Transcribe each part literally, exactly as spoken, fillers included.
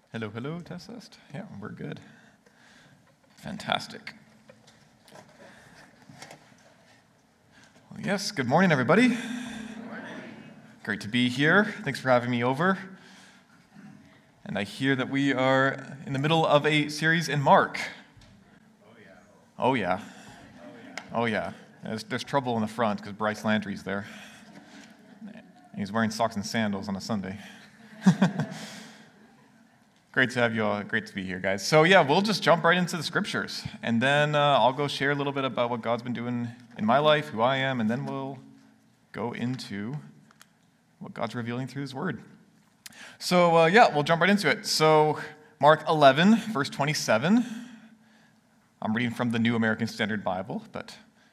Hello, hello, test, test. Yeah, we're good. Fantastic. Well, yes, good morning, everybody. Good morning. Great to be here. Thanks for having me over. And I hear that we are in the middle of a series in Mark. Oh, yeah. Oh, yeah. Oh, yeah. Oh, yeah. There's, there's trouble in the front because Bryce Landry's there. And he's wearing socks and sandals on a Sunday. Great to have you all. Great to be here, guys. So yeah, we'll just jump right into the scriptures, and then uh, I'll go share a little bit about what God's been doing in my life, who I am, and then we'll go into what God's revealing through His Word. So uh, yeah, we'll jump right into it. So Mark eleven, verse twenty-seven. I'm reading from the New American Standard Bible, but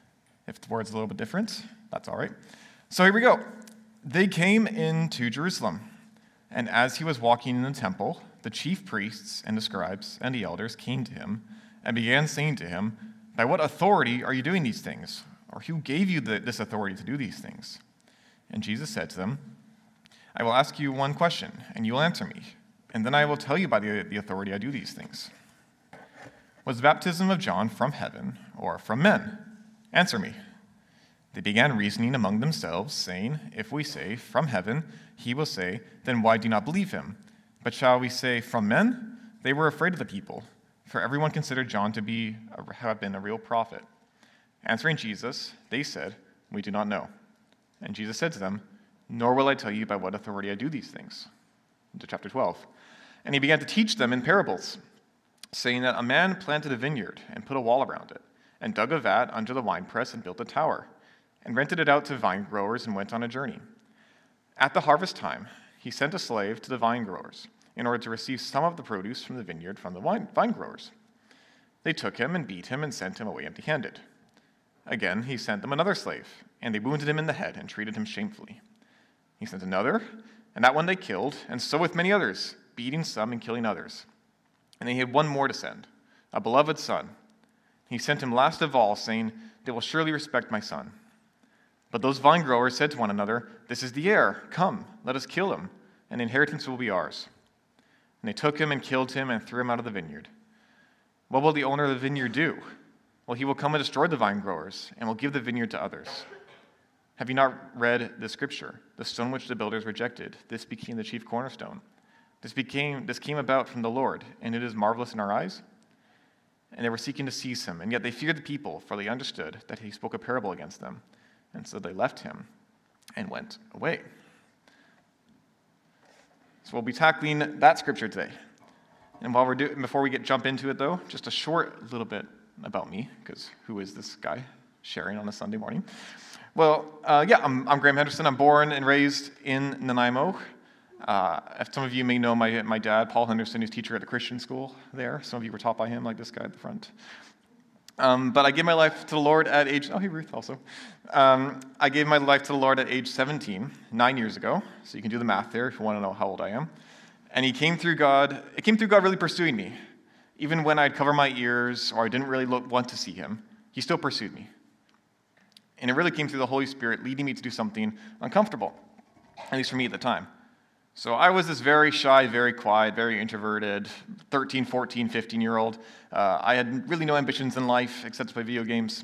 if the word's a little bit different, that's all right. So here we go. They came into Jerusalem, and as he was walking in the temple, the chief priests and the scribes and the elders came to him and began saying to him, "By what authority are you doing these things? Or who gave you the, this authority to do these things?" And Jesus said to them, "I will ask you one question, and you will answer me, and then I will tell you by the, the authority I do these things. Was the baptism of John from heaven or from men? Answer me." They began reasoning among themselves, saying, "If we say, 'From heaven,' he will say, 'Then why do you not believe him?' But shall we say, 'From men?'" They were afraid of the people, for everyone considered John to be have been a real prophet. Answering Jesus, they said, "We do not know." And Jesus said to them, "Nor will I tell you by what authority I do these things." Into chapter twelve. And he began to teach them in parables, saying that a man planted a vineyard and put a wall around it, and dug a vat under the winepress and built a tower, and rented it out to vine growers and went on a journey. At the harvest time, he sent a slave to the vine growers in order to receive some of the produce from the vineyard from the wine, vine growers. They took him and beat him and sent him away empty-handed. Again, he sent them another slave, and they wounded him in the head and treated him shamefully. He sent another, and that one they killed, and so with many others, beating some and killing others. And they had one more to send, a beloved son. He sent him last of all, saying, "They will surely respect my son." But those vine growers said to one another, "This is the heir. Come, let us kill him, and the inheritance will be ours." And they took him and killed him and threw him out of the vineyard. What will the owner of the vineyard do? Well, he will come and destroy the vine growers, and will give the vineyard to others. Have you not read the scripture? The stone which the builders rejected, this became the chief cornerstone. This became this came about from the Lord, and it is marvelous in our eyes. And they were seeking to seize him, and yet they feared the people, for they understood that he spoke a parable against them. And so they left him and went away. So we'll be tackling that scripture today. And while we're doing, before we get jump into it, though, just a short little bit about me, because who is this guy sharing on a Sunday morning? Well, uh, yeah, I'm, I'm Graham Henderson. I'm born and raised in Nanaimo. Uh, if some of you may know my my dad, Paul Henderson, who's teacher at the Christian school there. Some of you were taught by him, like this guy at the front. Um, but I gave my life to the Lord at age, oh, hey, Ruth also. Um, I gave my life to the Lord at age seventeen, nine years ago. So you can do the math there if you want to know how old I am. And he came through God, it came through God really pursuing me. Even when I'd cover my ears or I didn't really look, want to see him, he still pursued me. And it really came through the Holy Spirit leading me to do something uncomfortable, at least for me at the time. So I was this very shy, very quiet, very introverted, thirteen, fourteen, fifteen-year-old. Uh, I had really no ambitions in life except to play video games,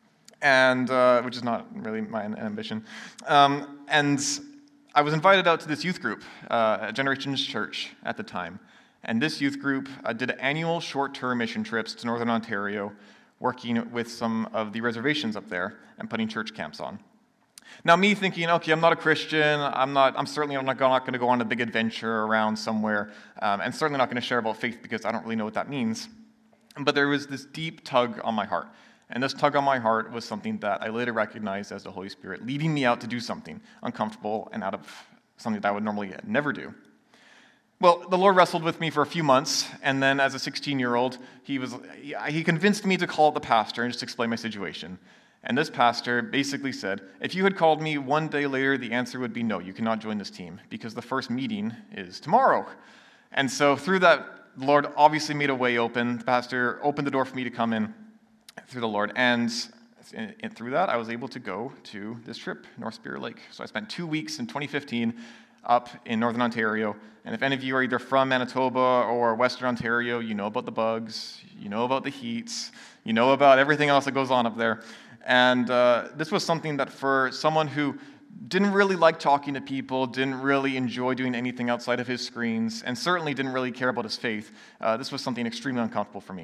and uh, which is not really my ambition. Um, and I was invited out to this youth group uh, at Generations Church at the time. And this youth group uh, did annual short-term mission trips to Northern Ontario, working with some of the reservations up there and putting church camps on. Now, me thinking, okay, I'm not a Christian, I'm not, I'm certainly I'm not going to go on a big adventure around somewhere, um, and certainly not going to share about faith because I don't really know what that means. But there was this deep tug on my heart, and this tug on my heart was something that I later recognized as the Holy Spirit leading me out to do something uncomfortable and out of something that I would normally never do. Well, the Lord wrestled with me for a few months, and then as a sixteen-year-old, he was he convinced me to call the pastor and just explain my situation. And this pastor basically said, if you had called me one day later, the answer would be no, you cannot join this team because the first meeting is tomorrow. And so through that, the Lord obviously made a way open. The pastor opened the door for me to come in through the Lord. And through that, I was able to go to this trip, North Spirit Lake. So I spent two weeks in twenty fifteen up in Northern Ontario. And if any of you are either from Manitoba or Western Ontario, you know about the bugs, you know about the heats, you know about everything else that goes on up there. And uh, this was something that for someone who didn't really like talking to people, didn't really enjoy doing anything outside of his screens, and certainly didn't really care about his faith, uh, this was something extremely uncomfortable for me.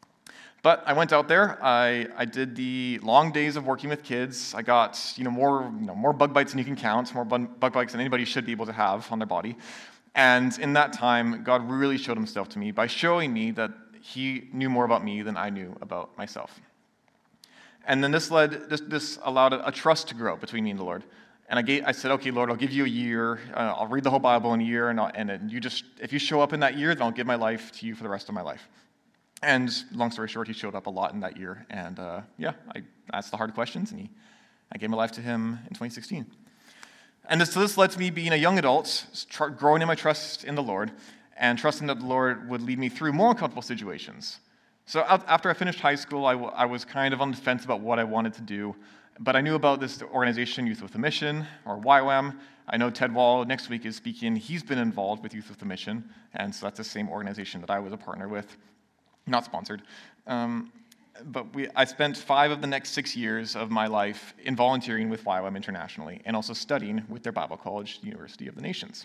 But I went out there, I, I did the long days of working with kids. I got you know more you know, more bug bites than you can count, more bug bites than anybody should be able to have on their body. And in that time, God really showed himself to me by showing me that he knew more about me than I knew about myself. And then this led, this, this allowed a, a trust to grow between me and the Lord. And I, gave, I said, okay, Lord, I'll give you a year. Uh, I'll read the whole Bible in a year, and, I'll, and you just, if you show up in that year, then I'll give my life to you for the rest of my life. And long story short, he showed up a lot in that year. And uh, yeah, I asked the hard questions, and he, I gave my life to him in twenty sixteen. And this, so this led to me being a young adult, tr- growing in my trust in the Lord, and trusting that the Lord would lead me through more uncomfortable situations. So after I finished high school, I, w- I was kind of on the fence about what I wanted to do. But I knew about this organization, Youth with a Mission, or Y WAM. I know Ted Wall next week is speaking. He's been involved with Youth with a Mission, and so that's the same organization that I was a partner with. Not sponsored. Um, but we, I spent five of the next six years of my life in volunteering with Y WAM internationally, and also studying with their Bible college, University of the Nations.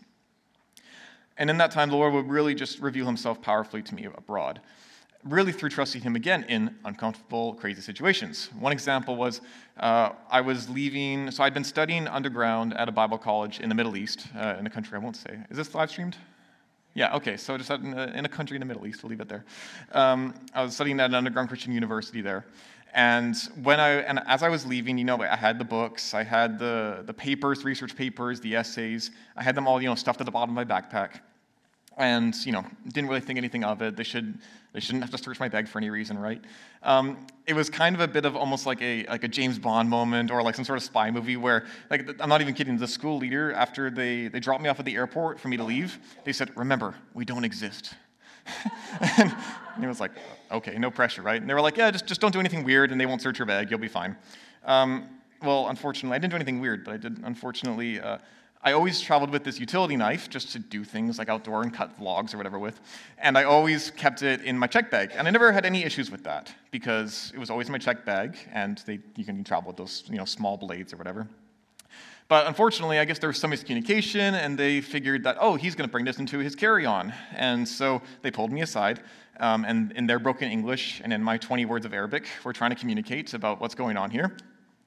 And in that time, the Lord would really just reveal himself powerfully to me abroad, really through trusting him again in uncomfortable, crazy situations. One example was uh, I was leaving, so I'd been studying underground at a Bible college in the Middle East, uh, in a country I won't say. Is this live streamed? Yeah, okay, so just in a, in a country in the Middle East, we'll leave it there. Um, I was studying at an underground Christian university there. And when I, and as I was leaving, you know, I had the books, I had the, the papers, research papers, the essays, I had them all, you know, stuffed at the bottom of my backpack. And, you know, didn't really think anything of it. They should, they shouldn't have to search my bag for any reason, right? Um, it was kind of a bit of almost like a like a James Bond moment or like some sort of spy movie where, like, I'm not even kidding, the school leader, after they, they dropped me off at the airport for me to leave, they said, remember, we don't exist. and, and it was like, okay, no pressure, right? And they were like, yeah, just, just don't do anything weird and they won't search your bag, you'll be fine. Um, well, unfortunately, I didn't do anything weird, but I did, unfortunately, uh, I always traveled with this utility knife just to do things like outdoor and cut logs or whatever with, and I always kept it in my check bag, and I never had any issues with that because it was always in my check bag, and they, you can travel with those, you know, small blades or whatever. But unfortunately, I guess there was some miscommunication, and they figured that, oh, he's going to bring this into his carry-on, and so they pulled me aside, um, and in their broken English and in my twenty words of Arabic, we're trying to communicate about what's going on here,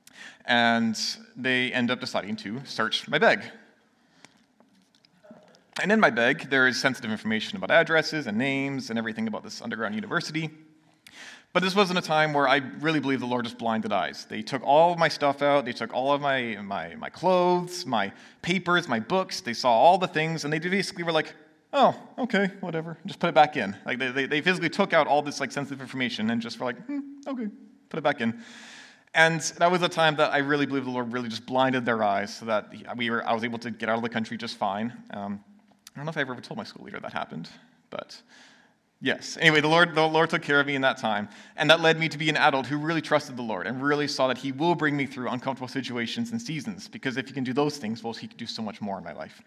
and they end up deciding to search my bag. And in my bag, there is sensitive information about addresses and names and everything about this underground university. But this wasn't a time where I really believe the Lord just blinded eyes. They took all of my stuff out. They took all of my, my, my clothes, my papers, my books. They saw all the things, and they basically were like, oh, okay, whatever. Just put it back in. Like they, they, they physically took out all this like sensitive information and just were like, hmm, okay, put it back in. And that was a time that I really believe the Lord really just blinded their eyes so that we were, I was able to get out of the country just fine. Um, I don't know if I ever told my school leader that happened, but yes. Anyway, the Lord, the Lord took care of me in that time, and that led me to be an adult who really trusted the Lord and really saw that he will bring me through uncomfortable situations and seasons, because if he can do those things, well, he can do so much more in my life.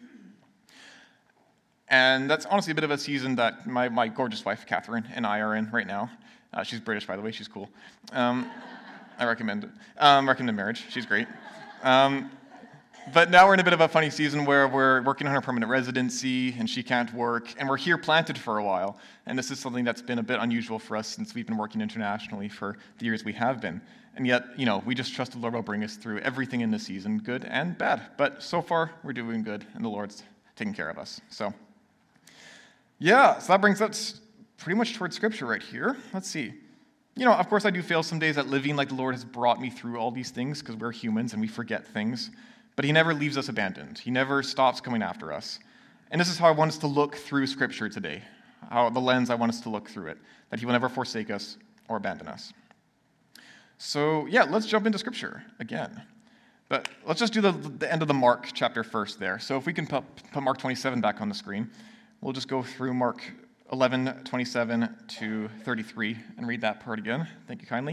And that's honestly a bit of a season that my, my gorgeous wife, Catherine, and I are in right now. Uh, she's British, by the way. She's cool. Um, I recommend it. Um, recommend marriage. She's great. Um, But now we're in a bit of a funny season where we're working on her permanent residency and she can't work, and we're here planted for a while. And this is something that's been a bit unusual for us since we've been working internationally for the years we have been. And yet, you know, we just trust the Lord will bring us through everything in this season, good and bad. But so far, we're doing good, and the Lord's taking care of us. So, yeah, so that brings us pretty much towards Scripture right here. Let's see. You know, of course, I do fail some days at living like the Lord has brought me through all these things because we're humans and we forget things. But he never leaves us abandoned. He never stops coming after us. And this is how I want us to look through Scripture today, how the lens I want us to look through it, that he will never forsake us or abandon us. So, yeah, let's jump into Scripture again. But let's just do the, the end of the Mark chapter first there. So if we can put, put Mark twenty-seven back on the screen, we'll just go through Mark eleven, twenty-seven to thirty-three and read that part again. Thank you kindly.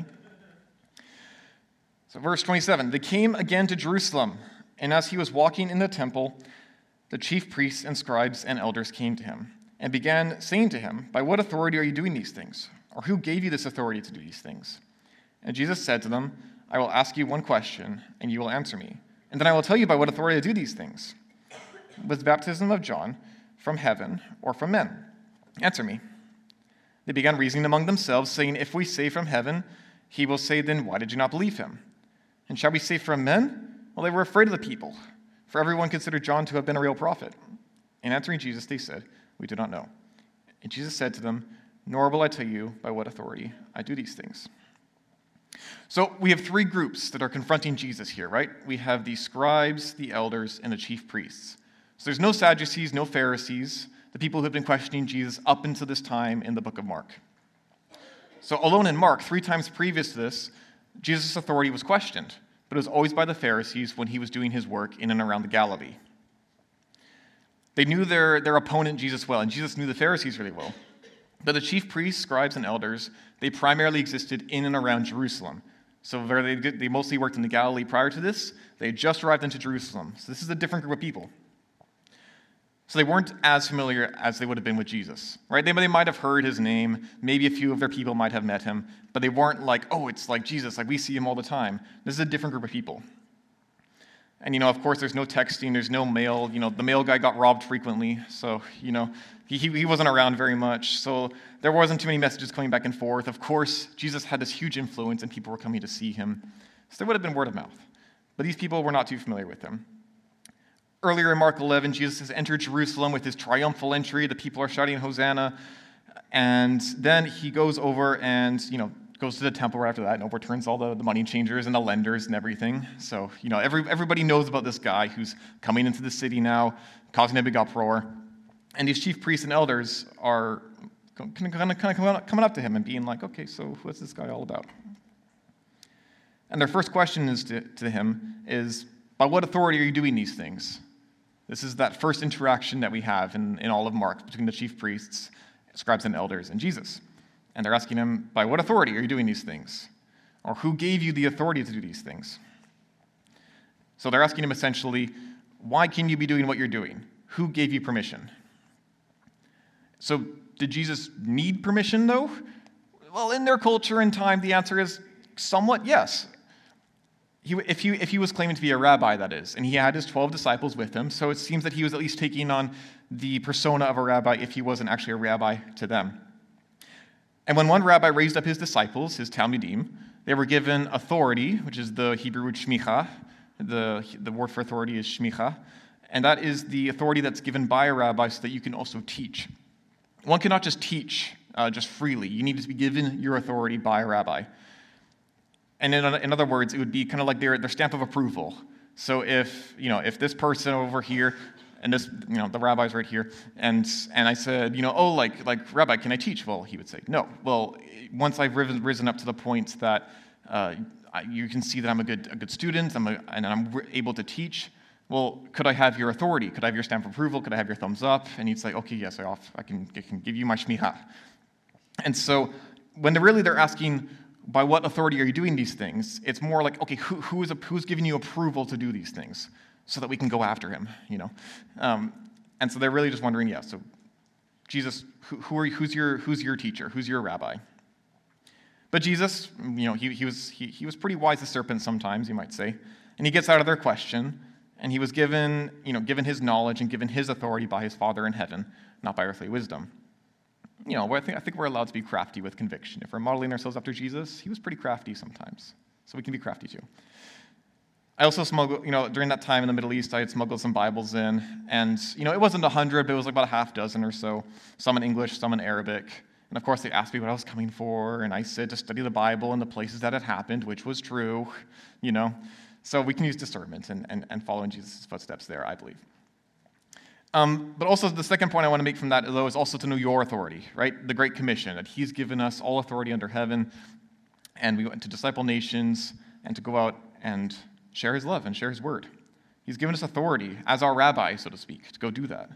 So verse twenty-seven, they came again to Jerusalem. And as he was walking in the temple, the chief priests and scribes and elders came to him and began saying to him, "By what authority are you doing these things? Or who gave you this authority to do these things?" And Jesus said to them, "I will ask you one question, and you will answer me. And then I will tell you by what authority I do these things. Was the baptism of John from heaven or from men? Answer me." They began reasoning among themselves, saying, "If we say from heaven, he will say, then why did you not believe him? And shall we say from men?" Well, they were afraid of the people, for everyone considered John to have been a real prophet. And answering Jesus, they said, "We do not know." And Jesus said to them, "Nor will I tell you by what authority I do these things." So we have three groups that are confronting Jesus here, right? We have the scribes, the elders, and the chief priests. So there's no Sadducees, no Pharisees, the people who have been questioning Jesus up until this time in the book of Mark. So alone in Mark, three times previous to this, Jesus' authority was questioned, but it was always by the Pharisees when he was doing his work in and around the Galilee. They knew their, their opponent, Jesus, well, and Jesus knew the Pharisees really well. But the chief priests, scribes, and elders, they primarily existed in and around Jerusalem. So they, they mostly worked in the Galilee prior to this. They had just arrived into Jerusalem. So this is a different group of people. So they weren't as familiar as they would have been with Jesus, right? They, they might have heard his name. Maybe a few of their people might have met him. But they weren't like, oh, it's like Jesus, like we see him all the time. This is a different group of people. And, you know, of course, there's no texting, there's no mail. You know, the mail guy got robbed frequently, so, you know, he, he wasn't around very much. So there wasn't too many messages coming back and forth. Of course, Jesus had this huge influence, and people were coming to see him. So there would have been word of mouth. But these people were not too familiar with him. Earlier in Mark eleven, Jesus has entered Jerusalem with his triumphal entry. The people are shouting, "Hosanna." And then he goes over and, you know, goes to the temple right after that and overturns all the, the money changers and the lenders and everything. So, you know, every, everybody knows about this guy who's coming into the city now, causing a big uproar. And these chief priests and elders are kind of, kind of coming up to him and being like, "Okay, so what's this guy all about?" And their first question is to, to him is, "By what authority are you doing these things?" This is that first interaction that we have in, in all of Mark between the chief priests, scribes, and elders and Jesus. And they're asking him, "By what authority are you doing these things?" Or who gave you the authority to do these things? So they're asking him essentially, why can you be doing what you're doing? Who gave you permission? So did Jesus need permission, though? Well, in their culture and time, the answer is somewhat yes. He, if, he, if he was claiming to be a rabbi, that is, and he had his twelve disciples with him, so it seems that he was at least taking on the persona of a rabbi if he wasn't actually a rabbi to them. And when one rabbi raised up his disciples, his Talmidim, they were given authority, which is the Hebrew word shmicha. The, the word for authority is shmicha. And that is the authority that's given by a rabbi so that you can also teach. One cannot just teach uh, just freely. You need to be given your authority by a rabbi. And in, in other words, it would be kind of like their, their stamp of approval. So if, you know, if this person over here, and this, you know, the rabbi's right here, and and I said, you know, oh, like, like Rabbi, can I teach? Well, he would say, no. Well, once I've risen, risen up to the point that uh, I, you can see that I'm a good a good student, I'm a, and I'm able to teach, well, could I have your authority? Could I have your stamp of approval? Could I have your thumbs up? And he'd say, okay, yes, I, off, I, can, I can give you my shmicha. And so when they're really they're asking, by what authority are you doing these things? It's more like, okay, who, who is a, who's giving you approval to do these things so that we can go after him, you know? Um, and so they're really just wondering, yeah, so Jesus, who, who are you, who's your who's your teacher? Who's your rabbi? But Jesus, you know, he, he, was, he, he was pretty wise as serpent sometimes, you might say. And he gets out of their question, and he was given, you know, given his knowledge and given his authority by his Father in heaven, not by earthly wisdom. You know, I think, I think we're allowed to be crafty with conviction. If we're modeling ourselves after Jesus, he was pretty crafty sometimes. So we can be crafty too. I also smuggled, you know, during that time in the Middle East, I had smuggled some Bibles in. And, you know, it wasn't a hundred, but it was like about a half dozen or so. Some in English, some in Arabic. And of course, they asked me what I was coming for. And I said to study the Bible and the places that it happened, which was true, you know. So we can use discernment and, and, and follow in Jesus' footsteps there, I believe. Um, but also the second point I want to make from that, though, is also to know your authority, right? The Great Commission, that he's given us all authority under heaven, and we went to disciple nations and to go out and share his love and share his word. He's given us authority as our rabbi, so to speak, to go do that.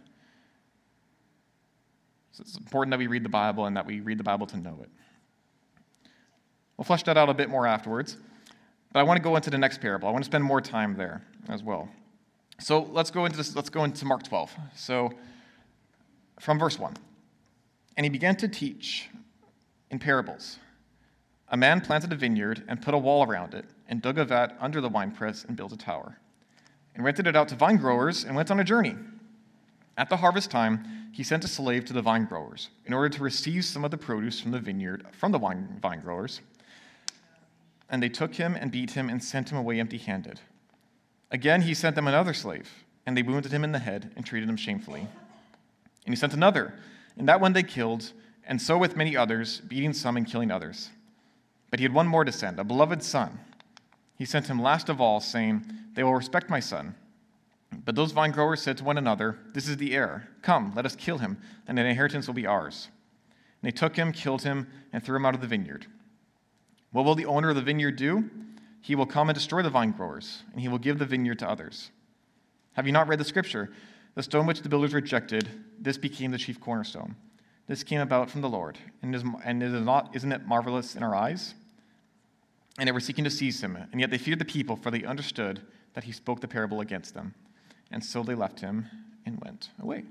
So it's important that we read the Bible and that we read the Bible to know it. We'll flesh that out a bit more afterwards, but I want to go into the next parable. I want to spend more time there as well. So let's go into this, let's go into Mark twelve. So from verse one. And he began to teach in parables. A man planted a vineyard and put a wall around it, and dug a vat under the winepress and built a tower, and rented it out to vine growers and went on a journey. At the harvest time, he sent a slave to the vine growers in order to receive some of the produce from the vineyard from the vine, vine growers. And they took him and beat him and sent him away empty-handed. Again, he sent them another slave, and they wounded him in the head and treated him shamefully. And he sent another, and that one they killed, and so with many others, beating some and killing others. But he had one more to send, a beloved son. He sent him last of all, saying, They will respect my son. But those vine growers said to one another, This is the heir. Come, let us kill him, and an inheritance will be ours. And they took him, killed him, and threw him out of the vineyard. What will the owner of the vineyard do? He will come and destroy the vine growers, and he will give the vineyard to others. Have you not read the scripture? The stone which the builders rejected, this became the chief cornerstone. This came about from the Lord, and, is, and is not, isn't it marvelous in our eyes? And they were seeking to seize him, and yet they feared the people, for they understood that he spoke the parable against them. And so they left him and went away.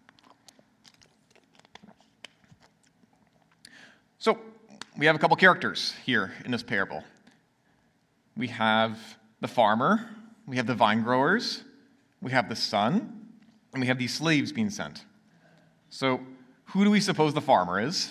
So, we have a couple characters here in this parable. We have the farmer, we have the vine growers, we have the son, and we have these slaves being sent. So, who do we suppose the farmer is?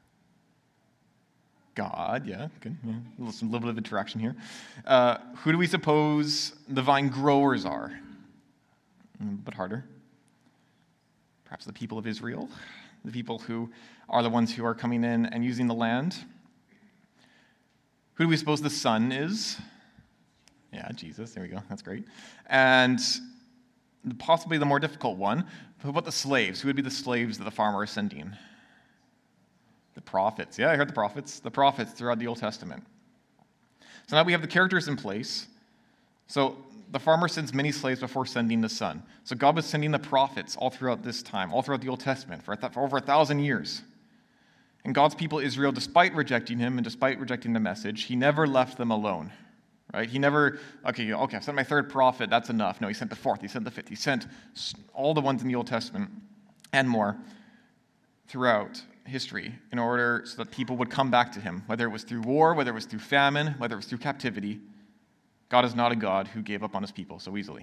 God, yeah, good. Yeah. A little, little bit of interaction here. Uh, who do we suppose the vine growers are? A bit harder. Perhaps the people of Israel, the people who are the ones who are coming in and using the land. Who do we suppose the son is? Yeah, Jesus, there we go, that's great. And possibly the more difficult one, who about the slaves? Who would be the slaves that the farmer is sending? The prophets. Yeah, I heard the prophets. The prophets throughout the Old Testament. So now we have the characters in place. So the farmer sends many slaves before sending the son. So God was sending the prophets all throughout this time, all throughout the Old Testament, for, th- for over a thousand years. And God's people, Israel, despite rejecting him and despite rejecting the message, he never left them alone. Right? He never, okay, okay, I've sent my third prophet, that's enough. No, he sent the fourth, he sent the fifth. He sent all the ones in the Old Testament and more throughout history in order so that people would come back to him, whether it was through war, whether it was through famine, whether it was through captivity. God is not a God who gave up on his people so easily.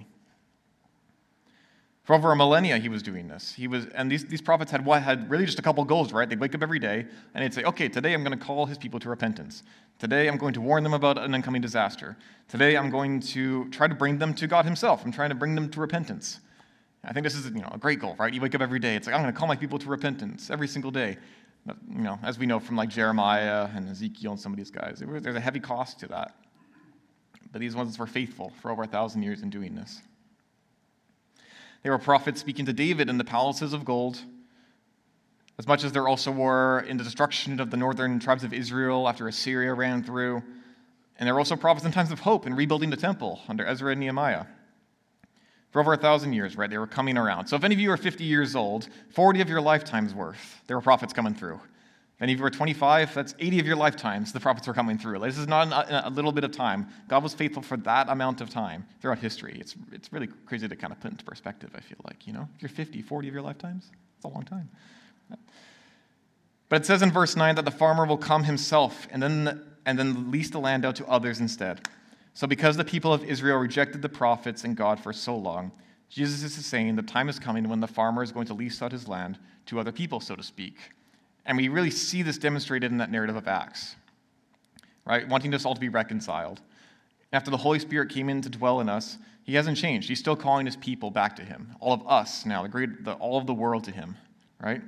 For over a millennia, he was doing this. He was, and these, these prophets had what had really just a couple goals, right? They'd wake up every day and they'd say, okay, today I'm going to call his people to repentance. Today I'm going to warn them about an incoming disaster. Today I'm going to try to bring them to God himself. I'm trying to bring them to repentance. I think this is, you know, a great goal, right? You wake up every day. It's like, I'm going to call my people to repentance every single day. But, you know, as we know from like Jeremiah and Ezekiel and some of these guys, there's a heavy cost to that. But these ones were faithful for over a thousand years in doing this. They were prophets speaking to David in the palaces of gold, as much as there also were in the destruction of the northern tribes of Israel after Assyria ran through. And there were also prophets in times of hope in rebuilding the temple under Ezra and Nehemiah. For over a thousand years, right, they were coming around. So if any of you are fifty years old, forty of your lifetime's worth, there were prophets coming through. If any of you are twenty-five, that's eighty of your lifetimes, the prophets were coming through. This is not a little bit of time. God was faithful for that amount of time throughout history. It's it's really crazy to kind of put into perspective, I feel like, you know? If you're fifty, forty of your lifetimes, it's a long time. But it says in verse nine that the farmer will come himself and then, and then lease the land out to others instead. So because the people of Israel rejected the prophets and God for so long, Jesus is saying the time is coming when the farmer is going to lease out his land to other people, so to speak. And we really see this demonstrated in that narrative of Acts, right? Wanting us all to be reconciled. After the Holy Spirit came in to dwell in us, he hasn't changed. He's still calling his people back to him. All of us now, the great, the, all of the world to him, right?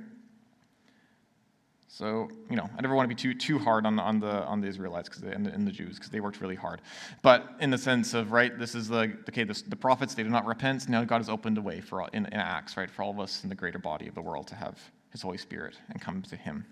So, you know, I never want to be too too hard on, on the on the Israelites cause they, and, the, and the Jews because they worked really hard. But in the sense of, right, this is the, okay, this, the prophets, they did not repent. Now God has opened a way for all, in, in Acts, right, for all of us in the greater body of the world to have his Holy Spirit and come to him.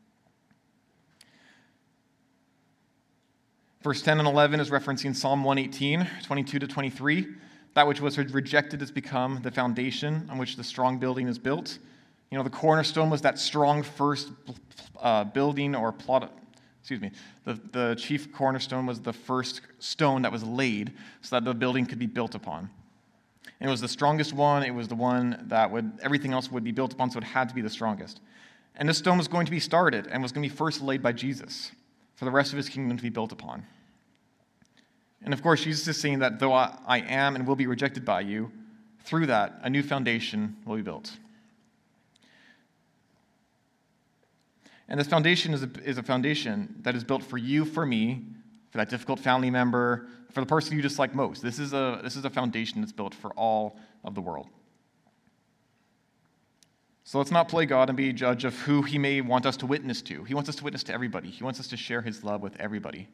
Verse ten and eleven is referencing Psalm one eighteen, twenty-two to twenty-three. That which was rejected has become the foundation on which the strong building is built. You know, the cornerstone was that strong first uh, building or plot, excuse me, the, the chief cornerstone was the first stone that was laid so that the building could be built upon. And it was the strongest one. It was the one that would everything else would be built upon, so it had to be the strongest. And this stone was going to be started and was going to be first laid by Jesus for the rest of his kingdom to be built upon. And of course, Jesus is saying that though I, I am and will be rejected by you, through that, a new foundation will be built. And this foundation is a, is a foundation that is built for you, for me, for that difficult family member, for the person you dislike most. This is a, this is a foundation that's built for all of the world. So let's not play God and be a judge of who he may want us to witness to. He wants us to witness to everybody. He wants us to share his love with everybody.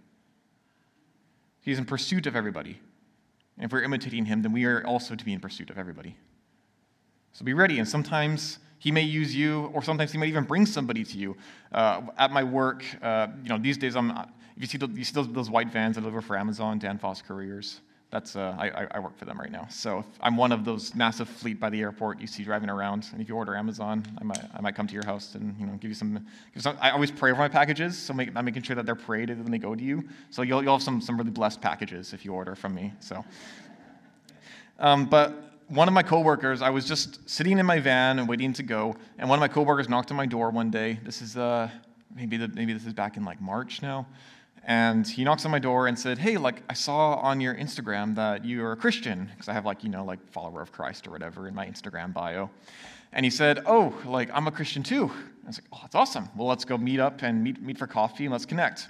He's in pursuit of everybody. And if we're imitating him, then we are also to be in pursuit of everybody. So be ready, and sometimes he may use you, or sometimes he might even bring somebody to you. Uh, at my work, uh, you know, these days, I'm, if you see, the, you see those, those white vans that deliver for Amazon, Danfoss Couriers, that's uh, I, I work for them right now. So I'm one of those massive fleet by the airport you see driving around. And if you order Amazon, I might I might come to your house and you know give you some. Give you some I always pray over my packages, so make, I'm making sure that they're prayed when they go to you. So you'll you'll have some some really blessed packages if you order from me. So, um, but one of my coworkers, I was just sitting in my van and waiting to go, and one of my coworkers knocked on my door one day. This is uh maybe the, maybe this is back in like March now. And he knocks on my door and said, hey, like, I saw on your Instagram that you're a Christian, because I have, like, you know, like, follower of Christ or whatever in my Instagram bio. And he said, oh, like, I'm a Christian too. I was like, oh, that's awesome. Well, let's go meet up and meet, meet for coffee and let's connect.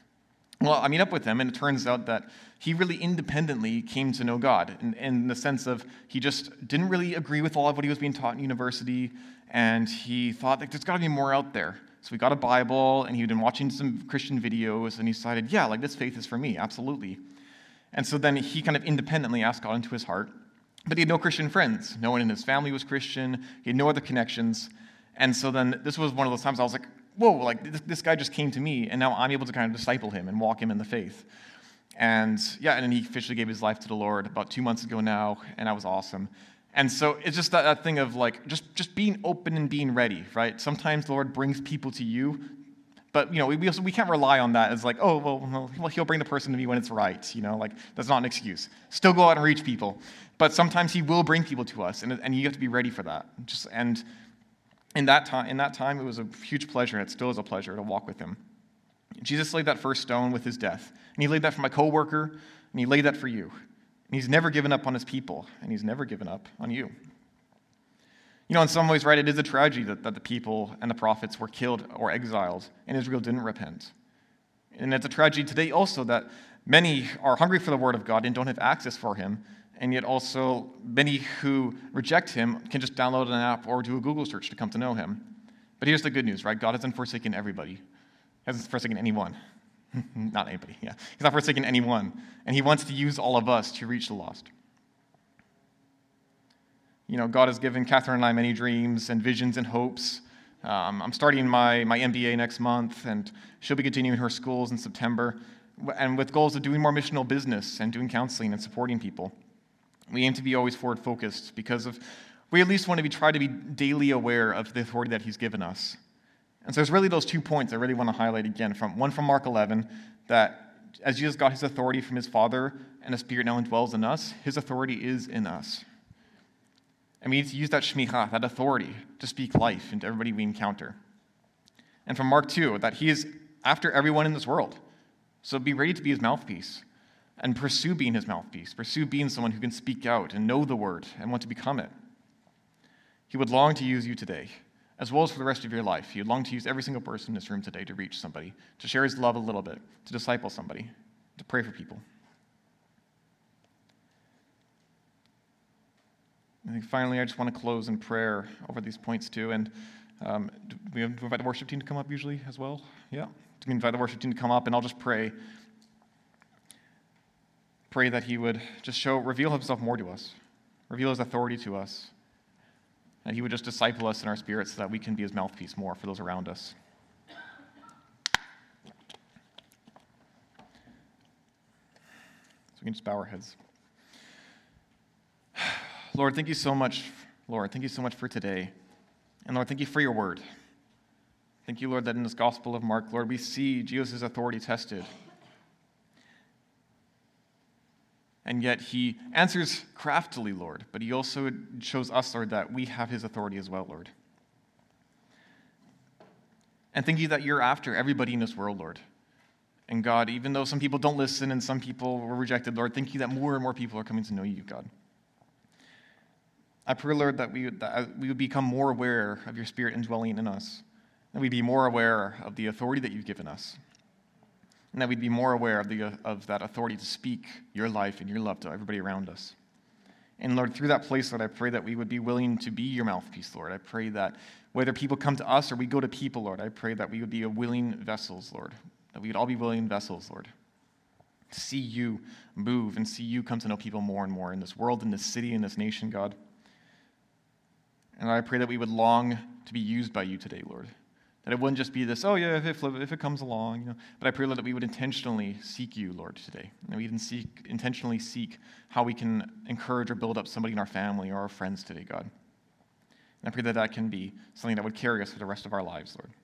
Well, I meet up with him, and it turns out that he really independently came to know God, in, in the sense of he just didn't really agree with all of what he was being taught in university, and he thought, like, there's got to be more out there. So we got a Bible, and he'd been watching some Christian videos, and he decided, yeah, like this faith is for me, absolutely. And so then he kind of independently asked God into his heart, but he had no Christian friends. No one in his family was Christian. He had no other connections. And so then this was one of those times I was like, whoa, like this, this guy just came to me, and now I'm able to kind of disciple him and walk him in the faith. And yeah, and then he officially gave his life to the Lord about two months ago now, and that was awesome. And so it's just that, that thing of like, just, just being open and being ready, right? Sometimes the Lord brings people to you, but you know, we, we, also, we can't rely on that as like, oh, well, well, he'll bring the person to me when it's right, you know, like that's not an excuse. Still go out and reach people. But sometimes he will bring people to us, and, and you have to be ready for that. Just And in that time, in that time, it was a huge pleasure, and it still is a pleasure to walk with him. Jesus laid that first stone with his death, and he laid that for my coworker, and he laid that for you. And he's never given up on his people, and he's never given up on you. You know, in some ways, right, it is a tragedy that, that the people and the prophets were killed or exiled, and Israel didn't repent. And it's a tragedy today also that many are hungry for the word of God and don't have access for him, and yet also many who reject him can just download an app or do a Google search to come to know him. But here's the good news, right? God hasn't forsaken everybody. He hasn't forsaken anyone. Not anybody, yeah. He's not forsaken anyone. And he wants to use all of us to reach the lost. You know, God has given Catherine and I many dreams and visions and hopes. Um, I'm starting my, my M B A next month, and she'll be continuing her schools in September, and with goals of doing more missional business and doing counseling and supporting people. We aim to be always forward-focused because of we at least want to be try to be daily aware of the authority that he's given us. And so there's really those two points I really want to highlight again. From one from Mark eleven, that as Jesus got his authority from his Father and the Spirit now indwells in us, his authority is in us. And we need to use that shmicha, that authority, to speak life into everybody we encounter. And from Mark two, that he is after everyone in this world. So be ready to be his mouthpiece and pursue being his mouthpiece. Pursue being someone who can speak out and know the word and want to become it. He would long to use you today, as well as for the rest of your life. He would long to use every single person in this room today to reach somebody, to share his love a little bit, to disciple somebody, to pray for people. I think finally, I just want to close in prayer over these points too. And um, do we have to invite the worship team to come up usually as well? Yeah. Do we invite the worship team to come up, and I'll just pray. Pray that he would just show, reveal himself more to us, reveal his authority to us, and he would just disciple us in our spirits so that we can be his mouthpiece more for those around us. So we can just bow our heads. Lord, thank you so much, Lord. Thank you so much for today. And Lord, thank you for your word. Thank you, Lord, that in this Gospel of Mark, Lord, we see Jesus' authority tested. And yet he answers craftily, Lord, but he also shows us, Lord, that we have his authority as well, Lord. And thank you that you're after everybody in this world, Lord. And God, even though some people don't listen and some people were rejected, Lord, thank you that more and more people are coming to know you, God. I pray, Lord, that we would, that we would become more aware of your Spirit indwelling in us, that we'd be more aware of the authority that you've given us, and that we'd be more aware of, the, of that authority to speak your life and your love to everybody around us. And Lord, through that place, Lord, I pray that we would be willing to be your mouthpiece, Lord. I pray that whether people come to us or we go to people, Lord, I pray that we would be a willing vessels, Lord, that we would all be willing vessels, Lord, to see you move and see you come to know people more and more in this world, in this city, in this nation, God. And I pray that we would long to be used by you today, Lord. That it wouldn't just be this, oh yeah, if it, if it comes along, you know. But I pray, Lord, that we would intentionally seek you, Lord, today. And we would seek, intentionally seek how we can encourage or build up somebody in our family or our friends today, God. And I pray that that can be something that would carry us for the rest of our lives, Lord.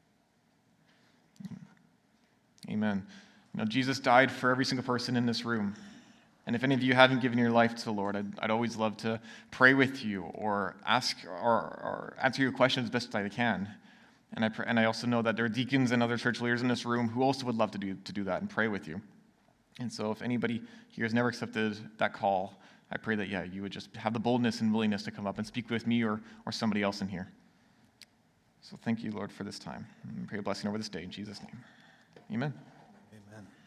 Amen. You know, Jesus died for every single person in this room. And if any of you haven't given your life to the Lord, I'd, I'd always love to pray with you or ask or, or answer your questions as best I can. And I, pray, and I also know that there are deacons and other church leaders in this room who also would love to do, to do that and pray with you. And so if anybody here has never accepted that call, I pray that, yeah, you would just have the boldness and willingness to come up and speak with me or, or somebody else in here. So thank you, Lord, for this time. And I pray a blessing over this day in Jesus' name. Amen.